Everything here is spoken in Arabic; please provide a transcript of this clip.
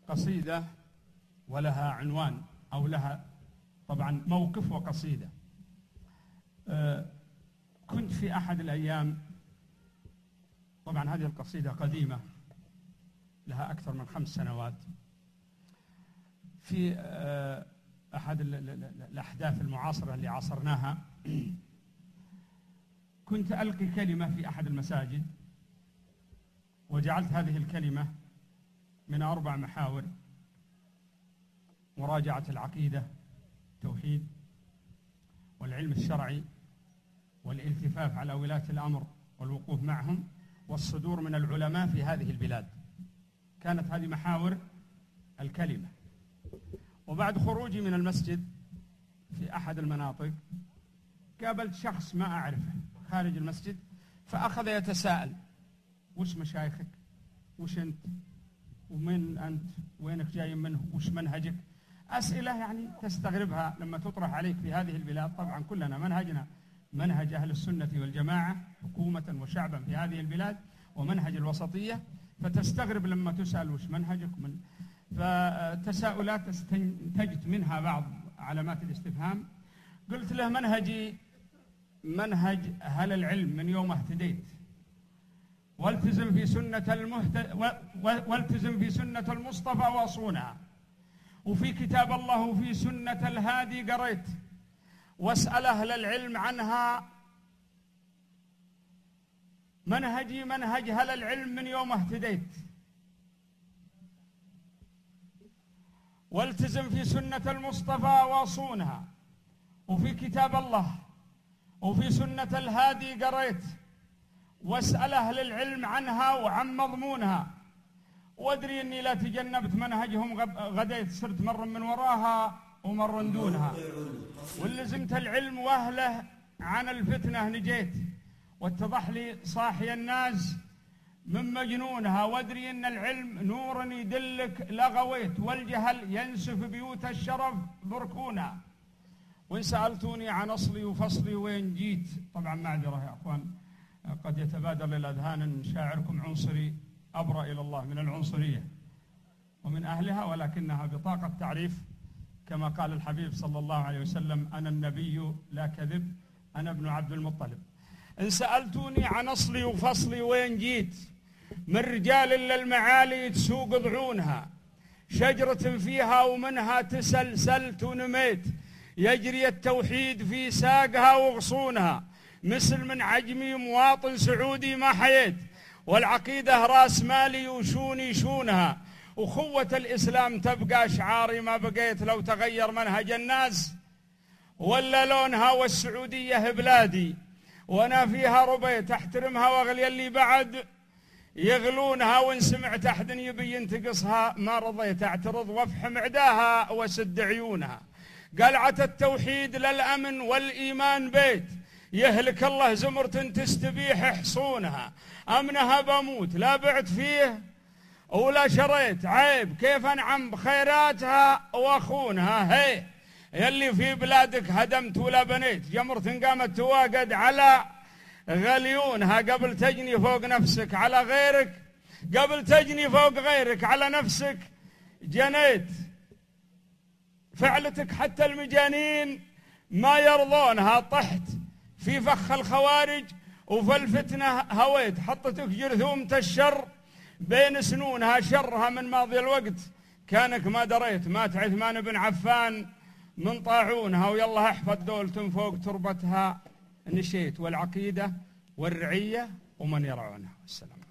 قصيدة ولها عنوان أو لها طبعا موقف وقصيدة. كنت في أحد الأيام، طبعا هذه القصيدة قديمة لها أكثر من 5 سنوات، في أحد الأحداث المعاصرة اللي عاصرناها كنت ألقي كلمة في أحد المساجد، وجعلت هذه الكلمة من 4 محاور: مراجعة العقيدة، التوحيد، والعلم الشرعي، والالتفاف على ولاة الأمر والوقوف معهم، والصدور من العلماء في هذه البلاد. كانت هذه محاور الكلمة. وبعد خروجي من المسجد في أحد المناطق قابلت شخص ما أعرفه خارج المسجد، فأخذ يتساءل: وش مشايخك؟ وش أنت؟ ومن أنت؟ وينك جاي منه؟ وش منهجك؟ أسئلة يعني تستغربها لما تطرح عليك في هذه البلاد. طبعا كلنا منهجنا منهج أهل السنة والجماعة حكومة وشعبا في هذه البلاد، ومنهج الوسطية، فتستغرب لما تسأل وش منهجك. فتساؤلات استنتجت منها بعض علامات الاستفهام. قلت له: منهجي منهج أهل العلم من يوم اهتديت، والتزم في سنة المصطفى وأصونها، وفي كتاب الله وفي سنة الهادي قريت، واسأل أهل العلم عنها. منهجي منهج أهل العلم من يوم اهتديت، والتزم في سنة المصطفى وأصونها، وفي كتاب الله وفي سنة الهادي قريت، واسأل أهل العلم عنها وعن مضمونها، وادري أني لا تجنبت منهجهم غديت، صرت مر من وراها ومر دونها، ولزمت العلم وأهله عن الفتنة نجيت، واتضح لي صاحي الناس من مجنونها، وادري أن العلم نور يدلك لغويت، والجهل ينسف بيوت الشرف بركونها. وإن سألتوني عن أصلي وفصلي وين جيت، طبعا معذرة يا أخوان، قد يتبادر للأذهان أن شاعركم عنصري، أبرأ إلى الله من العنصرية ومن أهلها، ولكنها بطاقة تعريف، كما قال الحبيب صلى الله عليه وسلم: أنا النبي لا كذب، أنا ابن عبد المطلب. إن سألتوني عن أصلي وفصلي وين جيت، من رجال إلا المعالي تسوق ضعونها، شجرة فيها ومنها تسلسلت ونميت، يجري التوحيد في ساقها وغصونها، مثل من عجمي مواطن سعودي ما حييت، والعقيدة راس مالي وشوني شونها، وخوة الإسلام تبقى شعاري ما بقيت، لو تغير منهج الناس ولا لونها، والسعودية بلادي وانا فيها ربيت، احترمها واغلي اللي بعد يغلونها، وان سمعت احد يبي ينتقصها ما رضيت، اعترض وافحم عداها وسد عيونها. قلعة التوحيد للأمن والإيمان بيت، يهلك الله زمرة تستبيح حصونها، أمنها بموت لا بعت فيه ولا شريت، عيب كيف أنعم بخيراتها وأخونها. هي يلي في بلادك هدمت ولا بنيت، جمرة قامت تواقد على غليونها، قبل تجني فوق نفسك على غيرك، قبل تجني فوق غيرك على نفسك جنيت. فعلتك حتى المجانين ما يرضونها، طحت في فخ الخوارج وفي الفتنة هويت، حطتك جرثومة الشر بين سنونها، شرها من ماضي الوقت كانك ما دريت، مات عثمان بن عفان من طاعونها، ويلا احفظ دولة فوق تربتها نشيت، والعقيدة والرعية ومن يرعونها. السلام.